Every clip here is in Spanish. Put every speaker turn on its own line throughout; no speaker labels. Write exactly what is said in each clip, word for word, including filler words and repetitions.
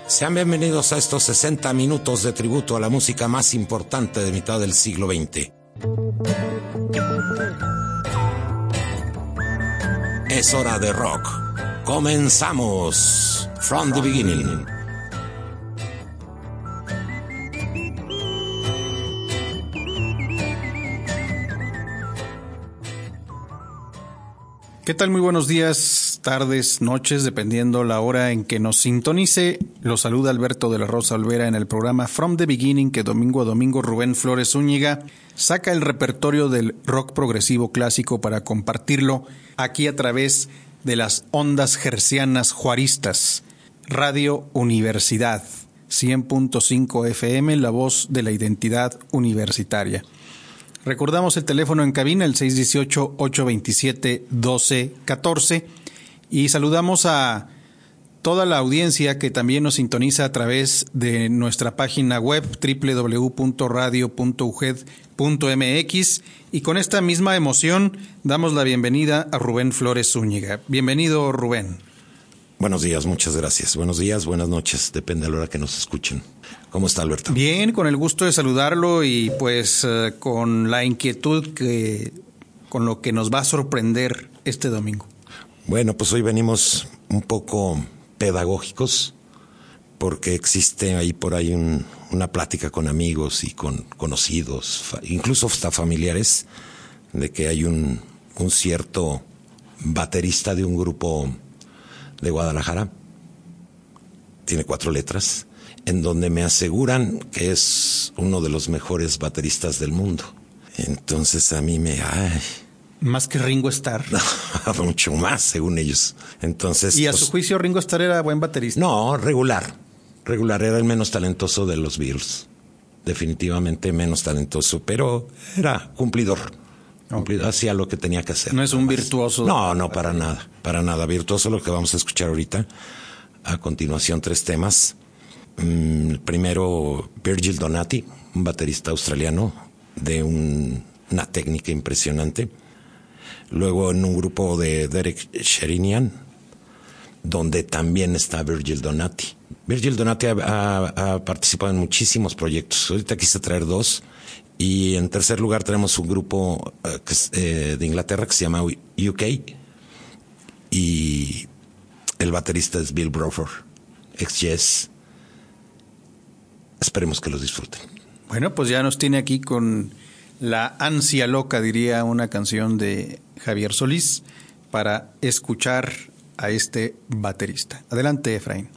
Sean bienvenidos a estos sesenta minutos de tributo a la música más importante de mitad del siglo veinte. Es hora de rock. Comenzamos. From the beginning.
¿Qué tal? Muy buenos días, tardes, noches, dependiendo la hora en que nos sintonice. Los saluda Alberto de la Rosa Olvera en el programa From the Beginning, que domingo a domingo Rubén Flores Zúñiga saca el repertorio del rock progresivo clásico para compartirlo aquí a través de las ondas hercianas juaristas. Radio Universidad, cien punto cinco F M, la voz de la identidad universitaria. Recordamos el teléfono en cabina, el seis uno ocho, ocho dos siete, uno dos uno cuatro, y saludamos a toda la audiencia que también nos sintoniza a través de nuestra página web doble u doble u doble u punto radio punto u g e d punto m x, y con esta misma emoción damos la bienvenida a Rubén Flores Zúñiga. Bienvenido, Rubén.
Buenos días, muchas gracias. Buenos días, buenas noches, depende de la hora que nos escuchen. ¿Cómo está, Alberto?
Bien, con el gusto de saludarlo y pues uh, con la inquietud que con lo que nos va a sorprender este domingo.
Bueno, pues hoy venimos un poco pedagógicos porque existe ahí por ahí un, una plática con amigos y con conocidos, fa, incluso hasta familiares, de que hay un, un cierto baterista de un grupo de Guadalajara, tiene cuatro letras, en donde me aseguran que es uno de los mejores bateristas del mundo. Entonces a mí me... Ay,
¿más que Ringo Starr?
No, mucho más, según ellos. Entonces,
¿y a
pues,
su juicio Ringo Starr era buen baterista?
No, regular. Regular, era el menos talentoso de los Beatles. Definitivamente menos talentoso, pero era cumplidor. Okay. Hacía lo que tenía que hacer.
No es un virtuoso.
No, no, para nada, para nada. Virtuoso lo que vamos a escuchar ahorita. A continuación, tres temas. Mm, primero, Virgil Donati, un baterista australiano de un, una técnica impresionante. Luego, en un grupo de Derek Sherinian, donde también está Virgil Donati. Virgil Donati ha, ha, ha participado en muchísimos proyectos. Ahorita quise traer dos. Y en tercer lugar tenemos un grupo uh, que es, eh, de Inglaterra que se llama U K, y el baterista es Bill Bruford, ex Yes. Esperemos que los disfruten.
Bueno, pues ya nos tiene aquí con la ansia loca, diría una canción de Javier Solís, para escuchar a este baterista. Adelante, Efraín.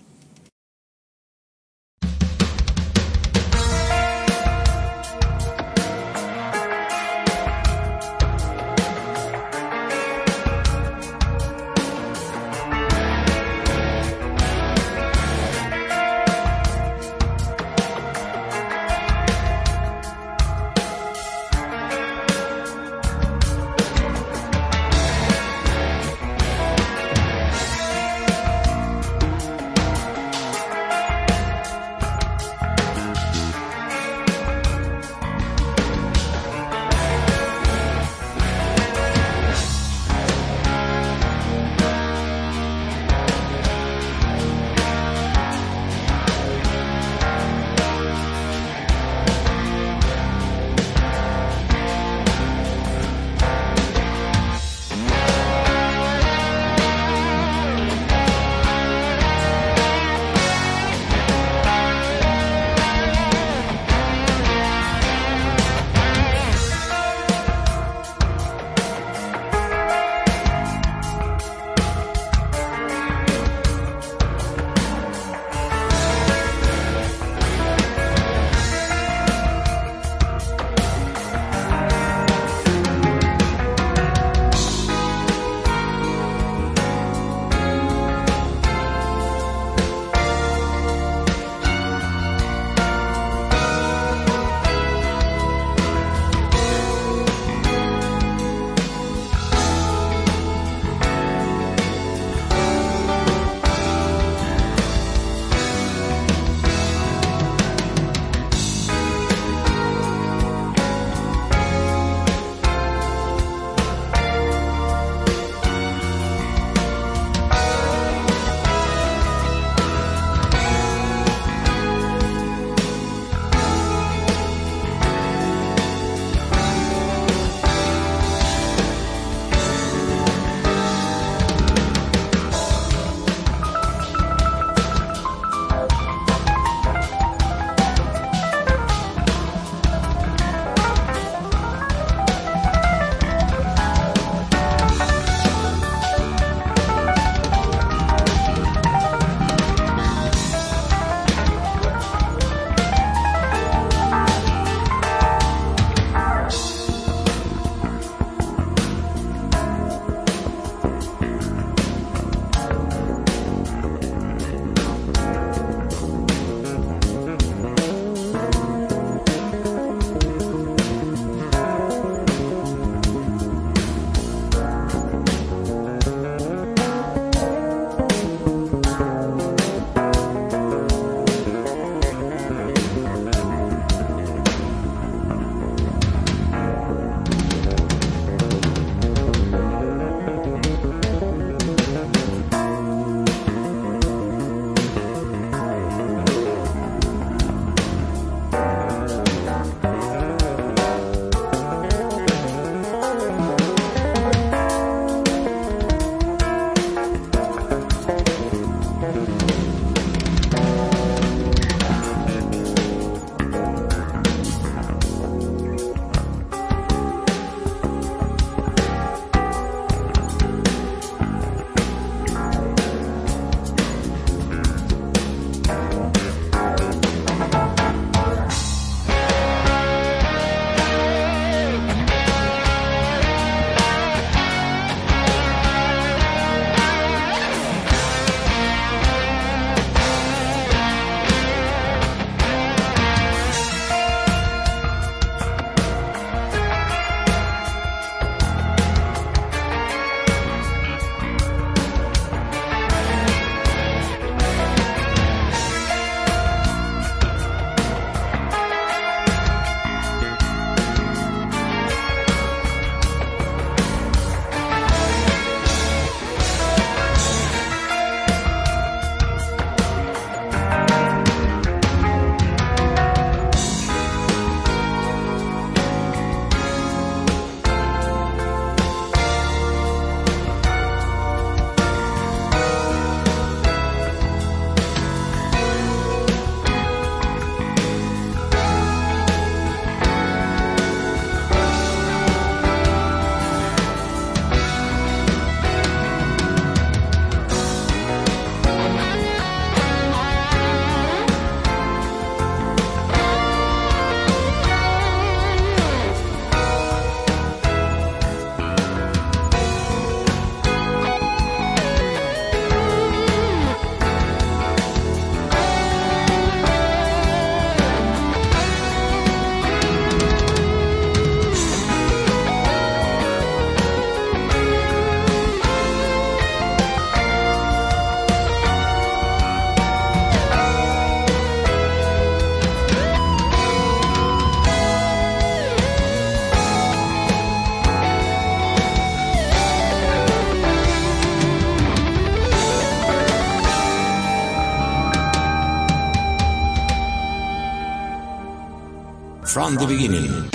From the beginning.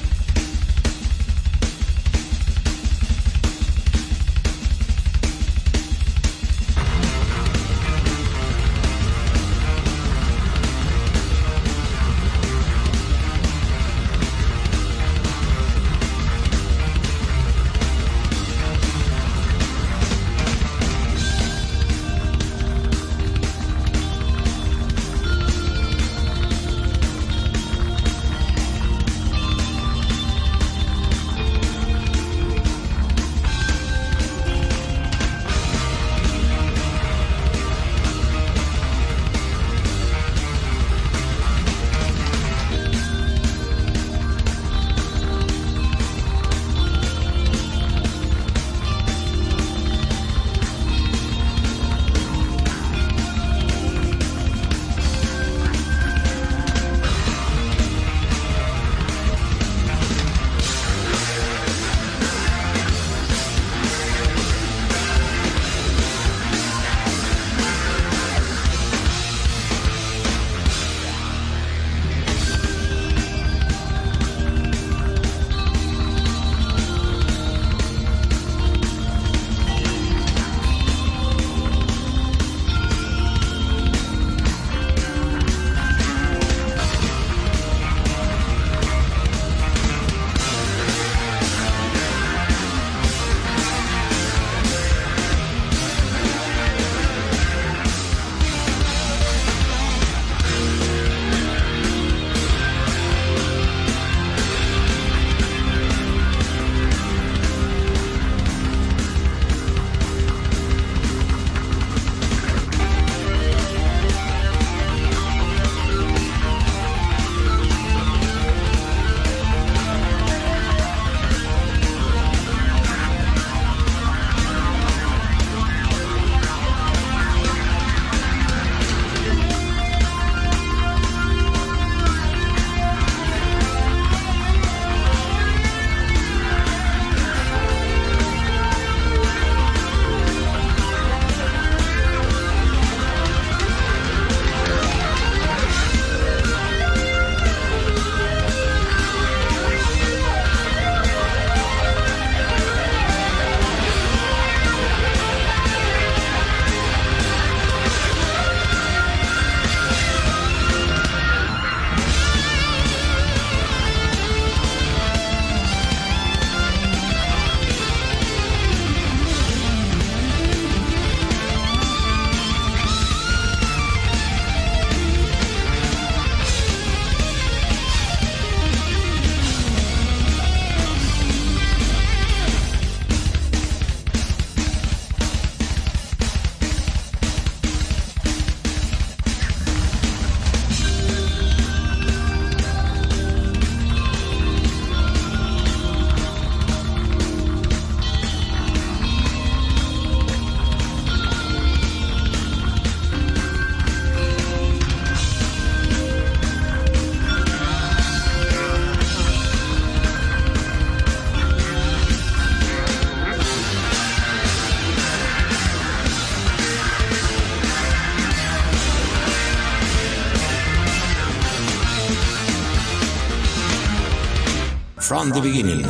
From the beginning.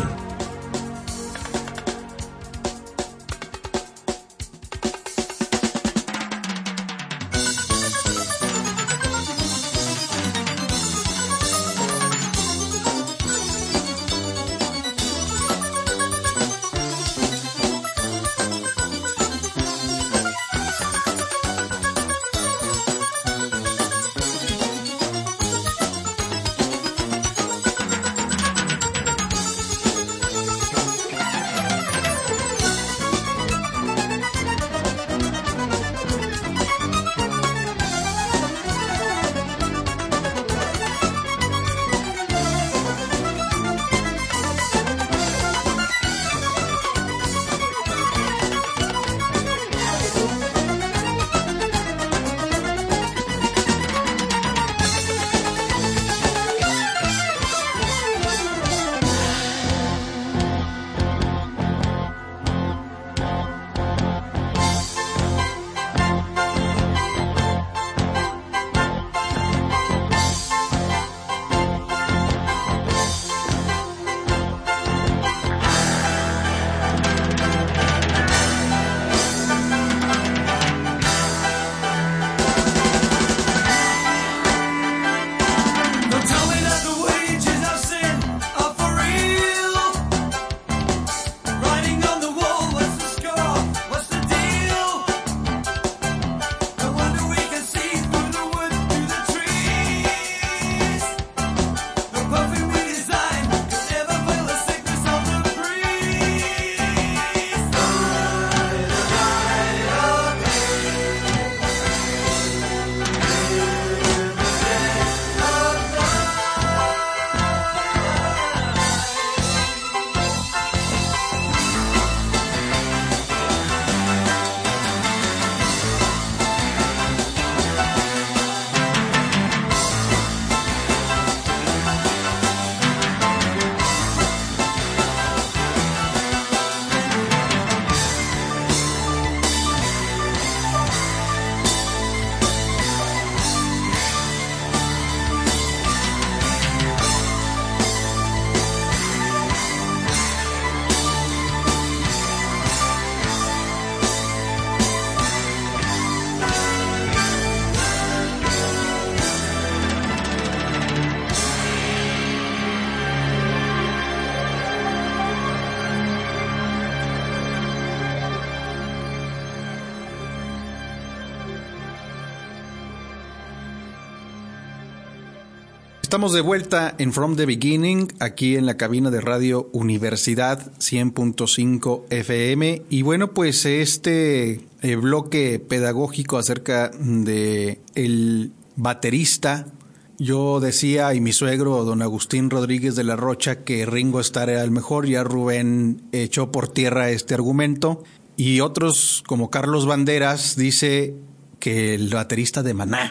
Estamos de vuelta en From the Beginning, aquí en la cabina de Radio Universidad cien punto cinco F M. Y bueno, pues este eh, bloque pedagógico acerca de el baterista. Yo decía, y mi suegro, don Agustín Rodríguez de la Rocha, que Ringo Starr era el mejor. Ya Rubén echó por tierra este argumento. Y otros, como Carlos Banderas, dice que el baterista de Maná.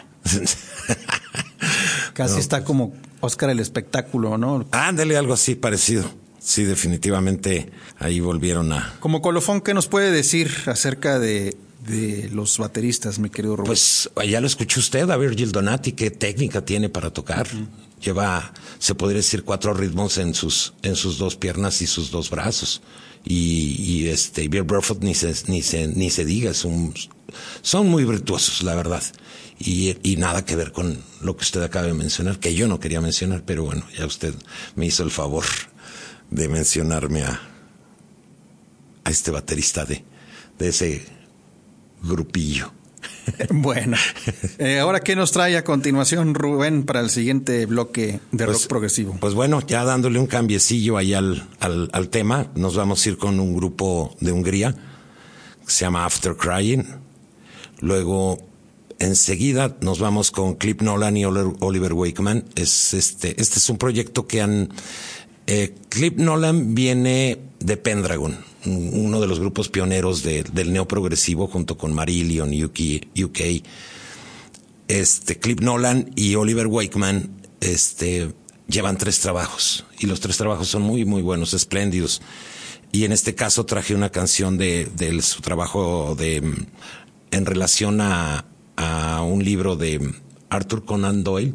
Casi no, está como Oscar el espectáculo, ¿no?
Ándale, algo así parecido. Sí, definitivamente ahí volvieron a...
Como colofón, ¿qué nos puede decir acerca de, de los bateristas, mi querido Rubén?
Pues ya lo escuchó usted, a Virgil Donati, qué técnica tiene para tocar. Uh-huh. Lleva, se podría decir, cuatro ritmos en sus en sus dos piernas y sus dos brazos. Y, y este Bill Bruford ni se, ni se, ni se diga, es un, son muy virtuosos, la verdad. Y, y nada que ver con lo que usted acaba de mencionar, que yo no quería mencionar, pero bueno, ya usted me hizo el favor de mencionarme a, a este baterista de, de ese grupillo.
Bueno, eh, ahora ¿qué nos trae a continuación, Rubén, para el siguiente bloque de
pues,
rock progresivo?
Pues bueno, ya dándole un cambiecillo ahí al, al, al tema, nos vamos a ir con un grupo de Hungría que se llama After Crying. Luego, enseguida nos vamos con Cliff Nolan y Oliver Wakeman. Es este, este es un proyecto que han... Eh, Cliff Nolan viene de Pendragon, uno de los grupos pioneros de, del neoprogresivo junto con Marillion y U K. Este, Cliff Nolan y Oliver Wakeman este, llevan tres trabajos y los tres trabajos son muy, muy buenos, espléndidos. Y en este caso traje una canción de, de su trabajo de, en relación a, a un libro de Arthur Conan Doyle.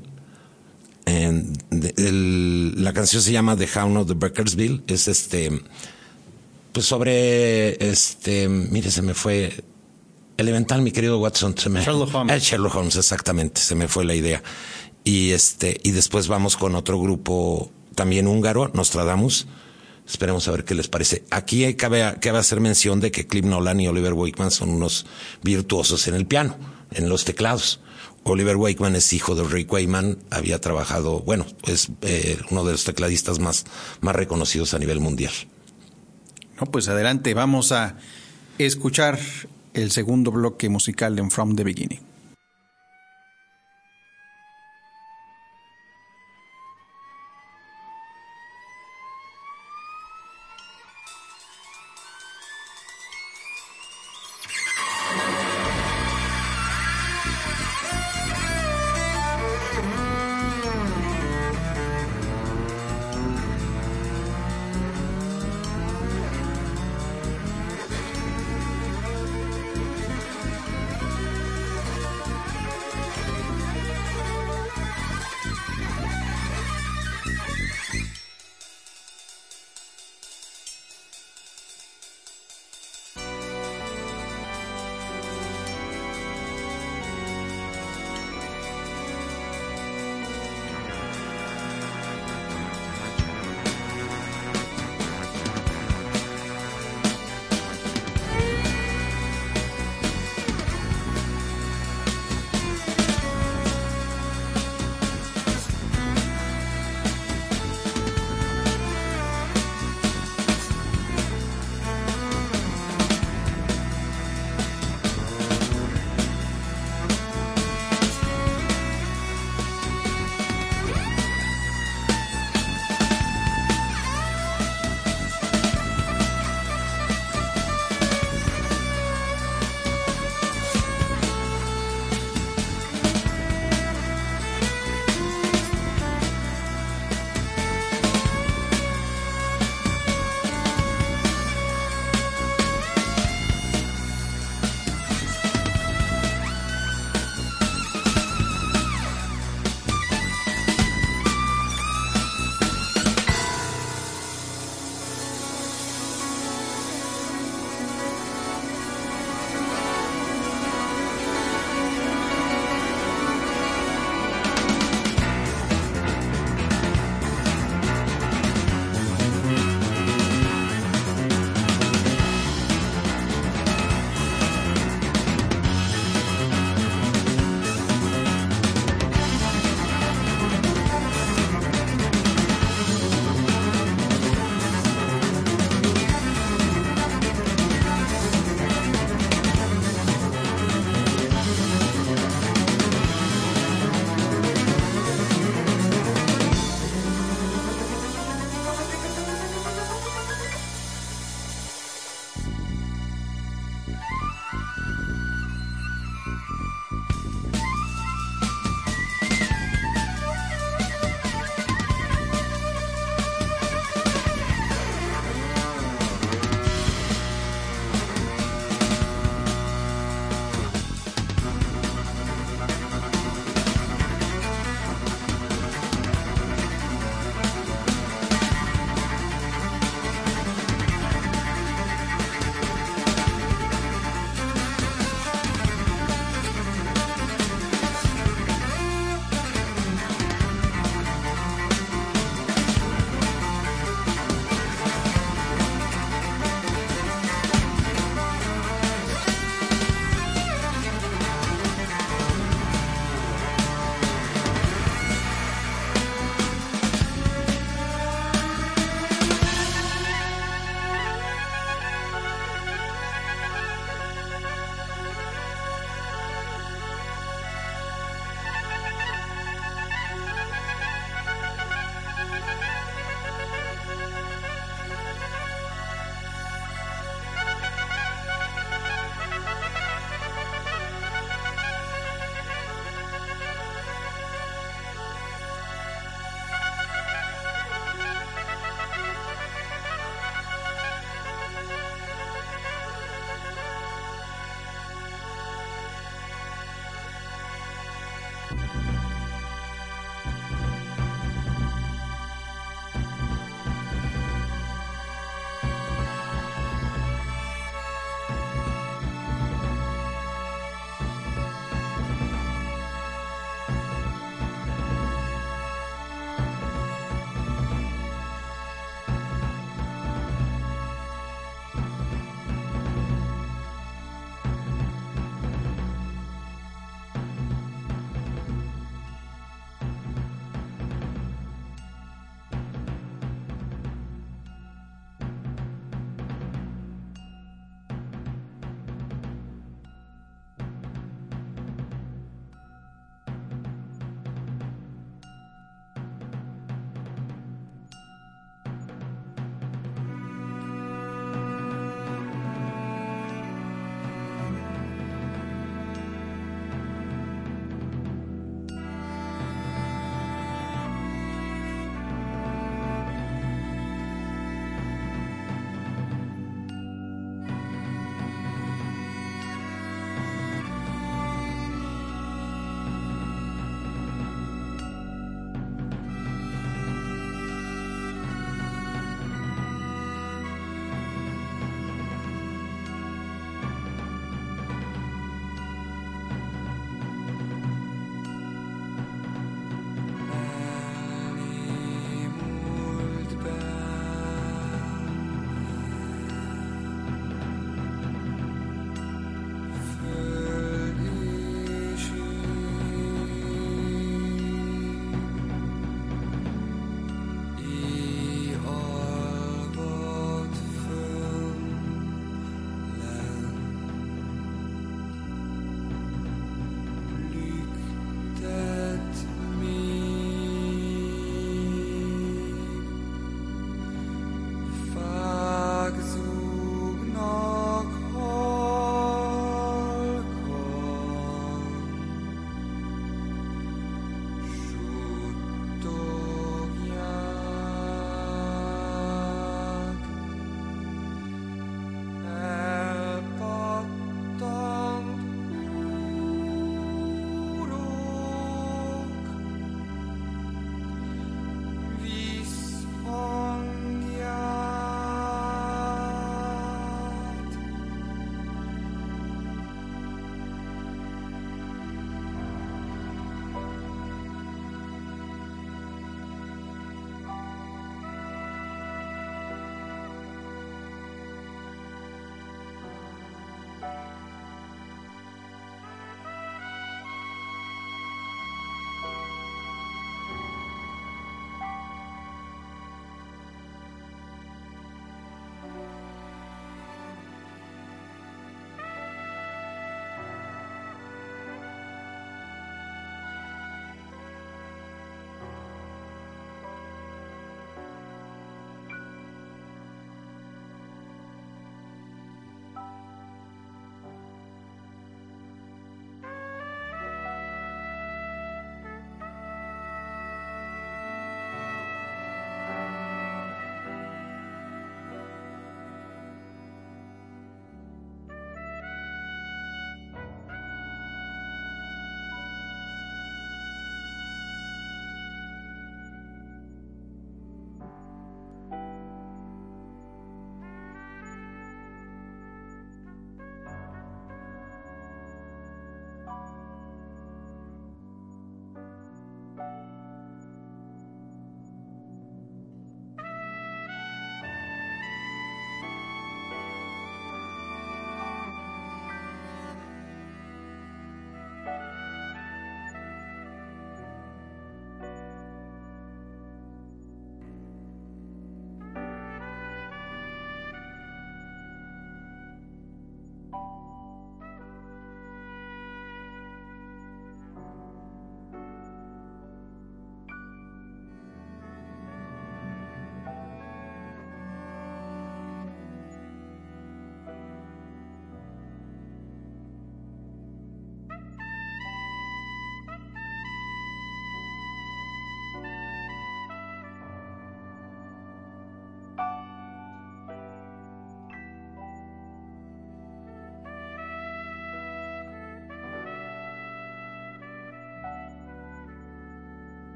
En, de, el, la canción se llama The Hound of the Beckersville. Es este, pues sobre, este, mire, se me fue elemental, mi querido Watson. Se me,
Sherlock Holmes.
El Sherlock Holmes, exactamente, se me fue la idea. Y este, y después vamos con otro grupo también húngaro, Nostradamus. Esperemos a ver qué les parece. Aquí cabe, cabe hacer mención de que Cliff Nolan y Oliver Wakeman son unos virtuosos en el piano, en los teclados. Oliver Wakeman es hijo de Rick Wakeman, había trabajado, bueno, es eh, uno de los tecladistas más, más reconocidos a nivel mundial.
No, pues adelante, vamos a escuchar el segundo bloque musical en From the Beginning.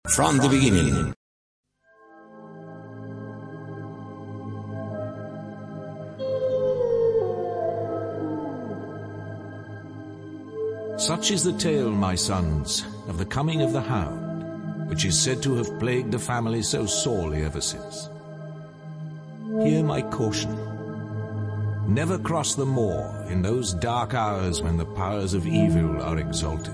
From the beginning.
Such is the tale, my sons, of the coming of the hound, which is said to have plagued the family so sorely ever since. Hear my caution. Never cross the moor in those dark hours when the powers of evil are exalted.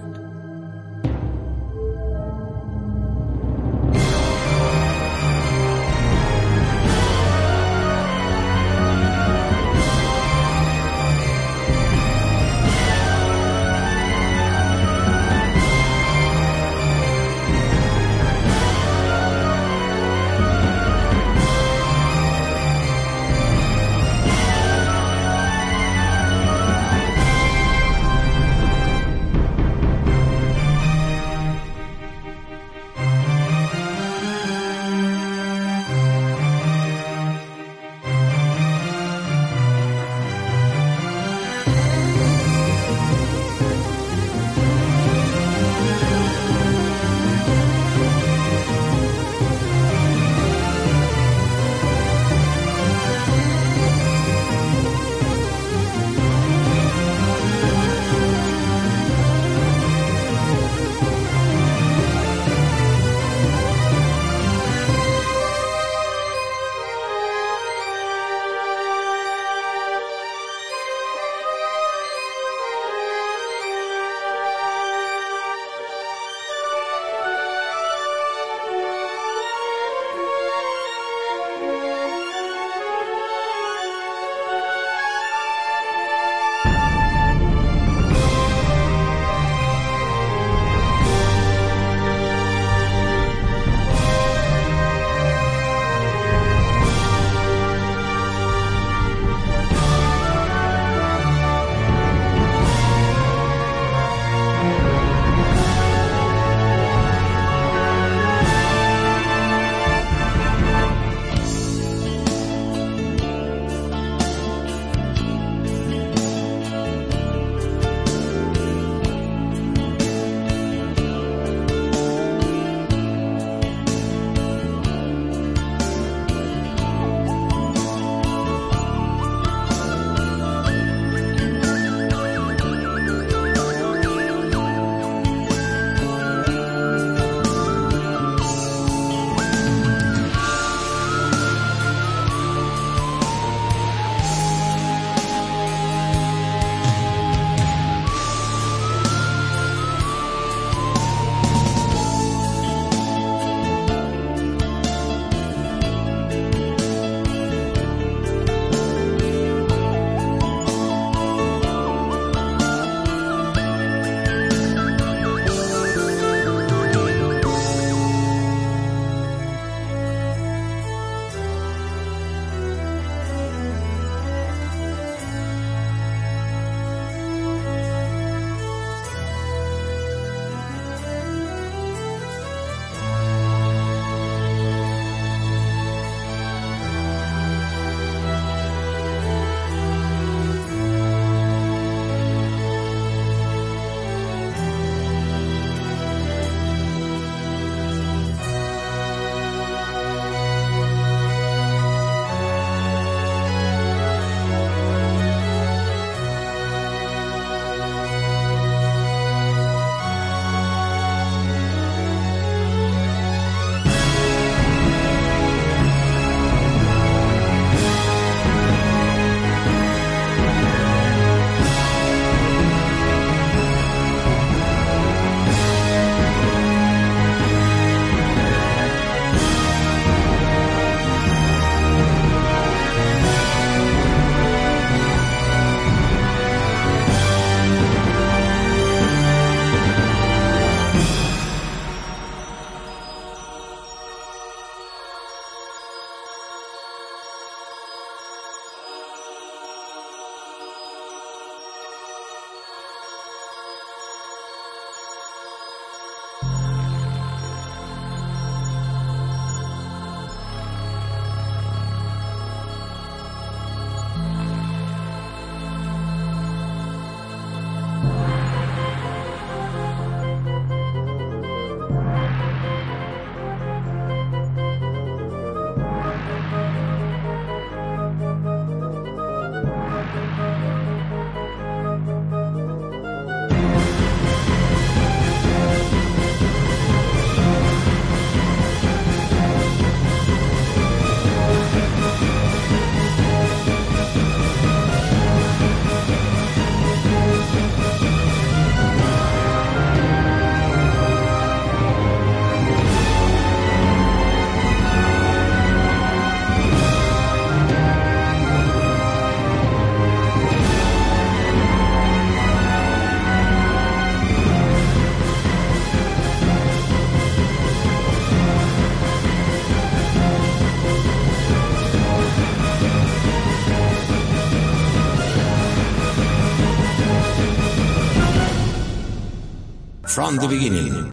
From the Beginning.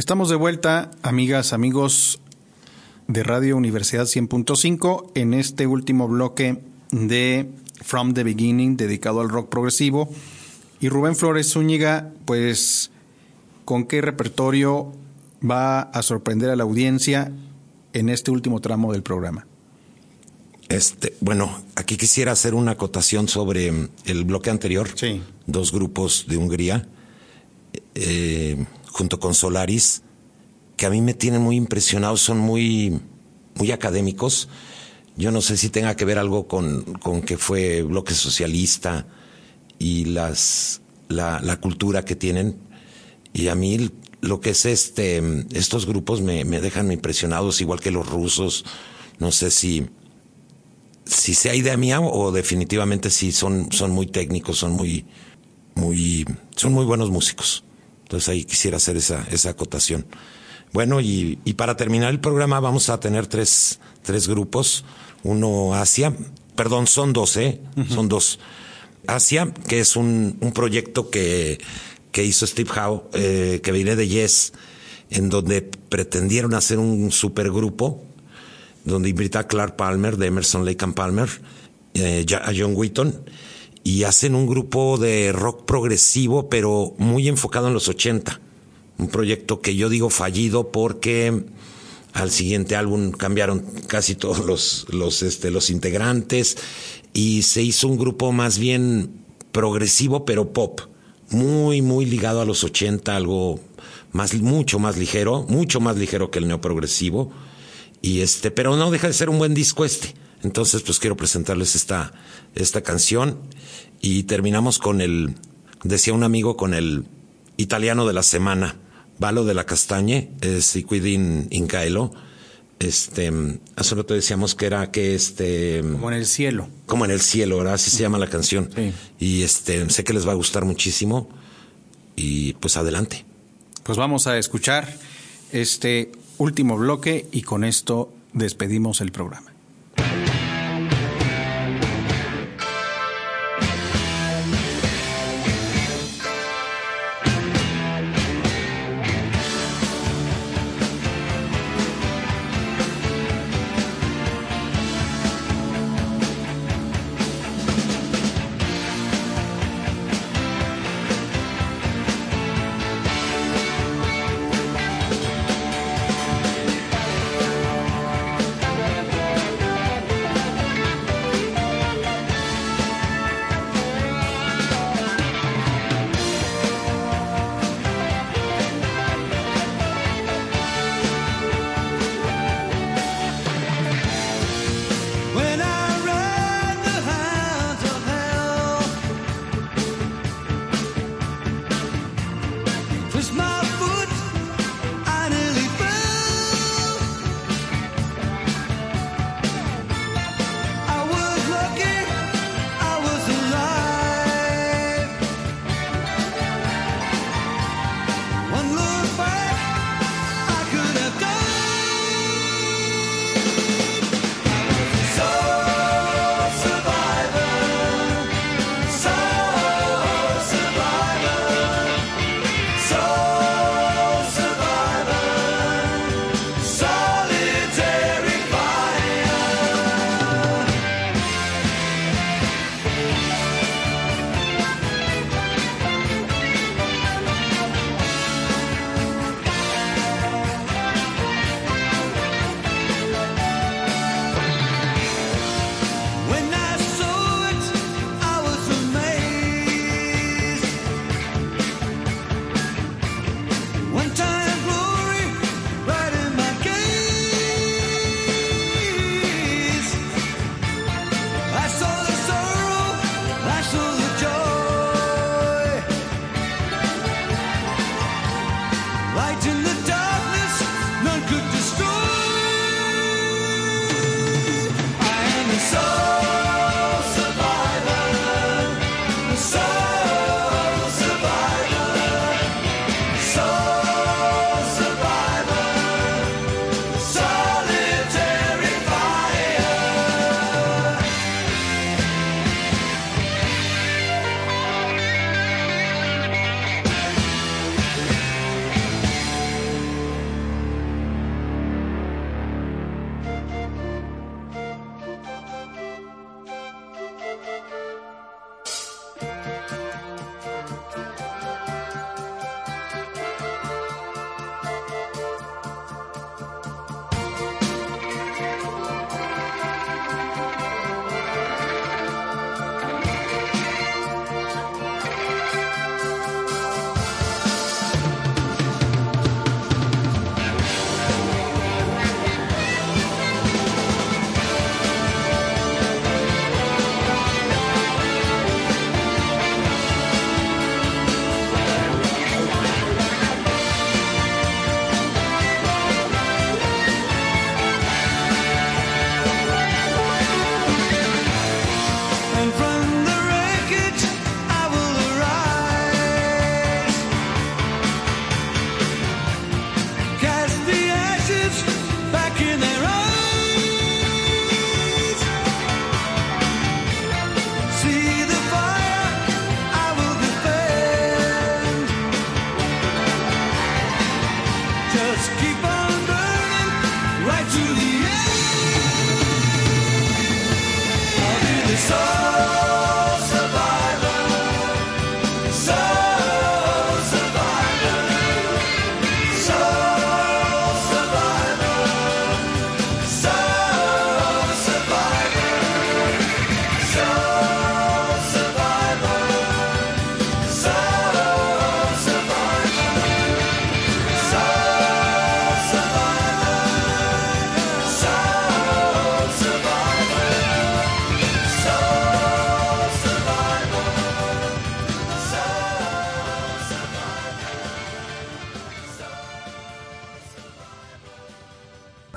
Estamos de vuelta, amigas, amigos de Radio Universidad cien punto cinco, en este último bloque de From the Beginning, dedicado al rock progresivo. Y Rubén Flores Zúñiga, pues, ¿con qué repertorio va a sorprender a la audiencia en este último tramo del programa?
Este, bueno, aquí quisiera hacer una acotación sobre el bloque anterior.
Sí.
Dos grupos de Hungría, eh, junto con Solaris, que a mí me tienen muy impresionado, son muy, muy académicos. Yo no sé si tenga que ver algo con, con que fue bloque socialista y las la, la cultura que tienen. Y a mí lo que es este estos grupos me, me dejan impresionados, igual que los rusos. No sé si si sea idea mía o definitivamente sí son, son muy técnicos, son muy, muy, son muy buenos músicos. Entonces ahí quisiera hacer esa, esa acotación. Bueno, y, y para terminar el programa vamos a tener tres, tres grupos. Uno Asia, perdón, son dos, ¿eh? Uh-huh. Son dos. Asia, que es un, un proyecto que, que hizo Steve Howe, eh, que viene de Yes, en donde pretendieron hacer un supergrupo, donde invita a Clark Palmer de Emerson, Lake and Palmer, eh, a John Wheaton, y hacen un grupo de rock progresivo, pero muy enfocado en los ochenta. Un proyecto que yo digo fallido porque al siguiente álbum cambiaron casi todos los, los, este, los integrantes y se hizo un grupo más bien progresivo, pero pop. Muy, muy ligado a los ochenta, algo más, mucho más ligero, mucho más ligero que el neoprogresivo. Y este, pero no deja de ser un buen disco este. Entonces, pues quiero presentarles esta, esta canción y terminamos con el, decía un amigo, con el italiano de la semana, Valo de la Castañe, es Iquidin Incaelo. Este, hace rato decíamos que era que este,
como en el cielo,
como en el cielo, ¿verdad? Así se llama la canción.
Sí.
Y este, sé que les va a gustar muchísimo y pues adelante.
Pues vamos a escuchar este último bloque y con esto despedimos el programa.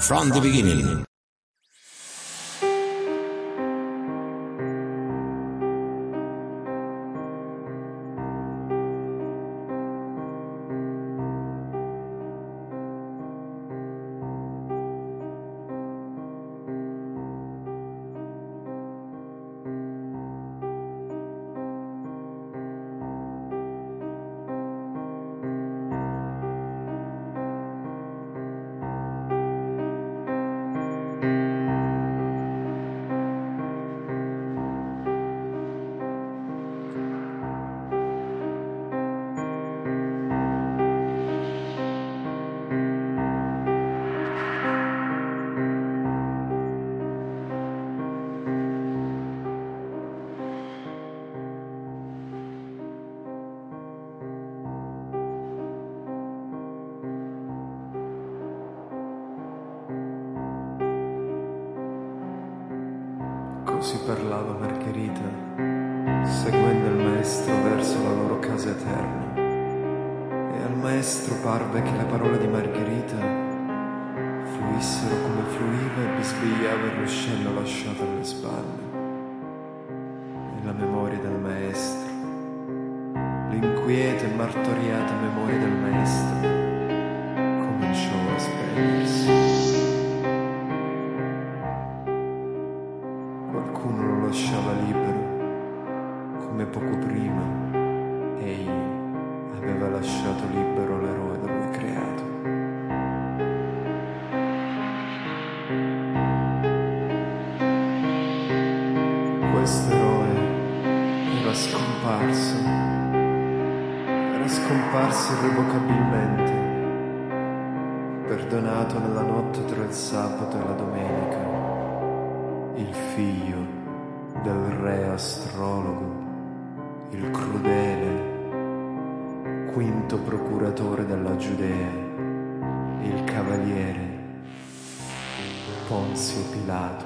From the Beginning.
Così parlava Margherita, seguendo il maestro verso la loro casa eterna. E al maestro parve che le parole di Margherita fluissero come fluiva e bisbigliava il ruscello lasciato alle spalle. E la memoria del maestro, l'inquieta e martoriata memoria del maestro, cominciò a spegnersi. Qualcuno lo lasciava libero, come poco prima egli aveva lasciato libero l'eroe da lui creato. Questo eroe era scomparso, era scomparso irrevocabilmente, perdonato nella notte tra il sabato e la domenica. Il figlio del re astrologo, il crudele, quinto procuratore della Giudea, il cavaliere Ponzio Pilato.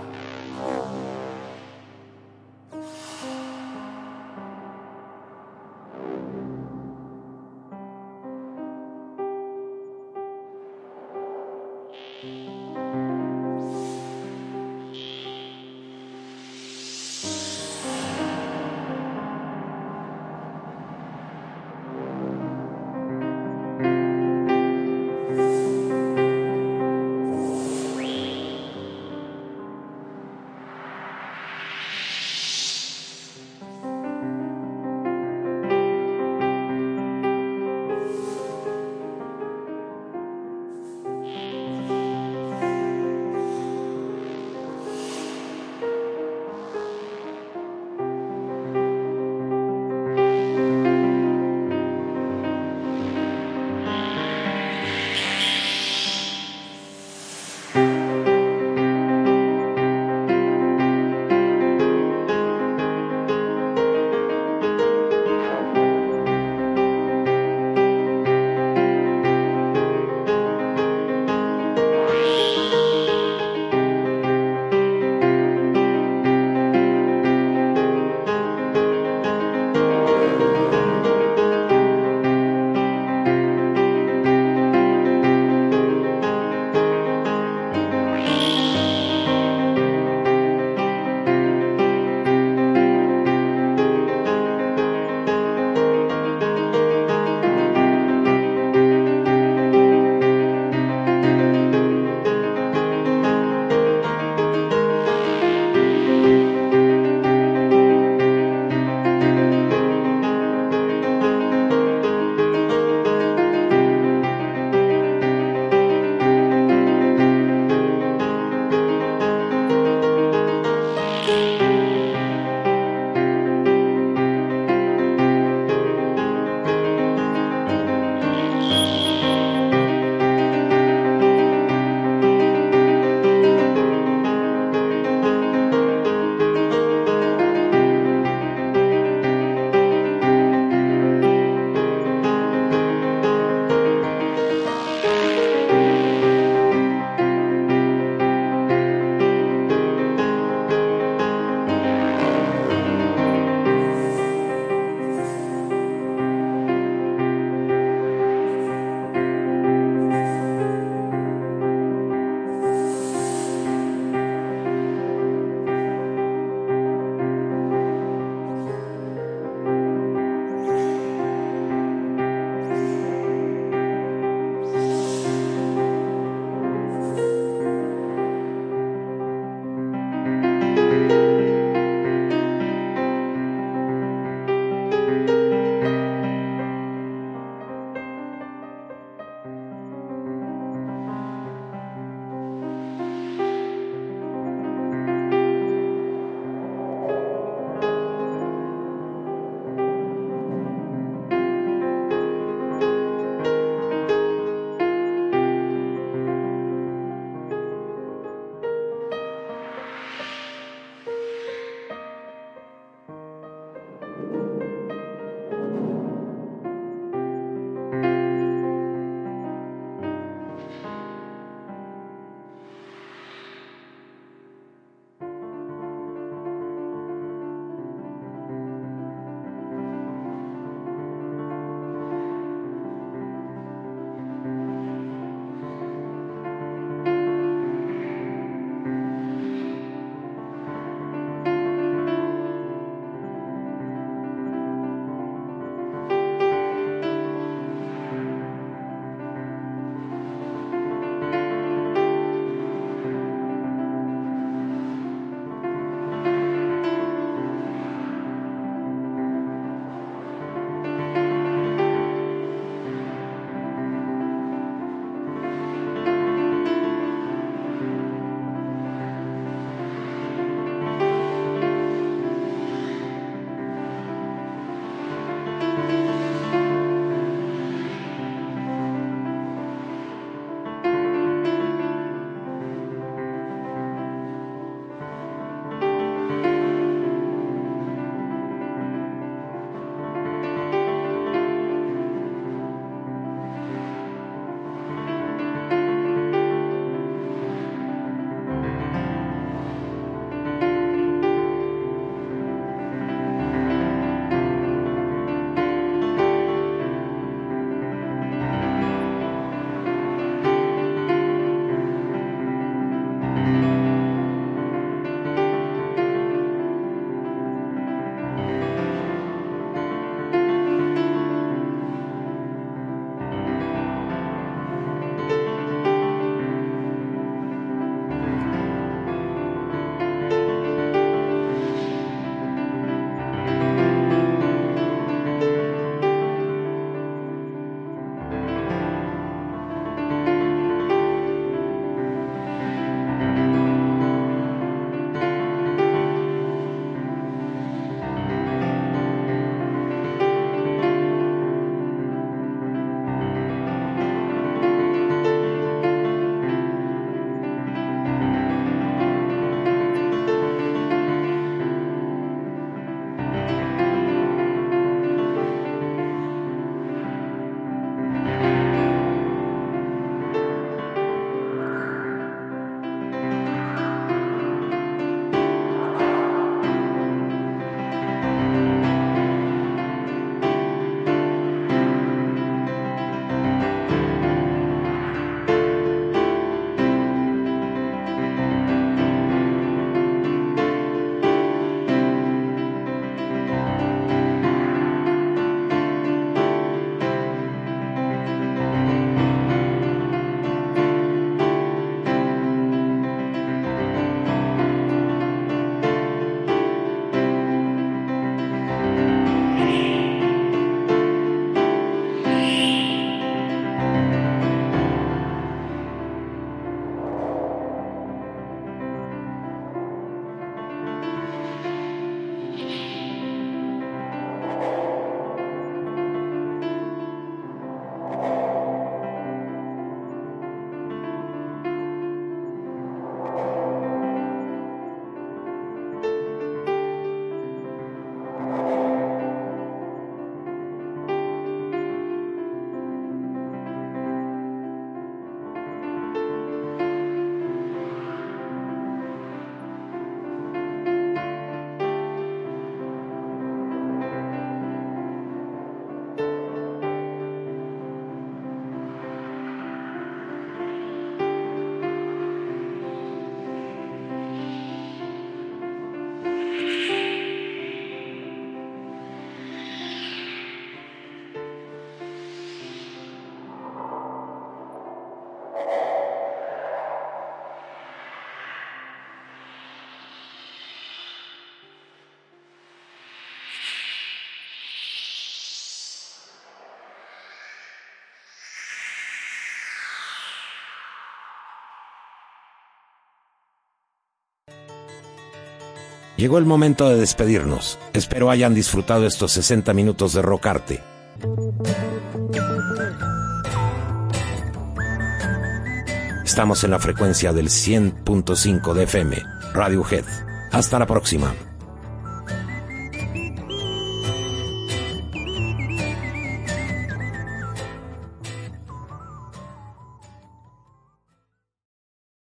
Llegó el momento de despedirnos. Espero hayan disfrutado estos sesenta minutos de rockarte. Estamos en la frecuencia del cien punto cinco de F M, Radiohead. Hasta la próxima.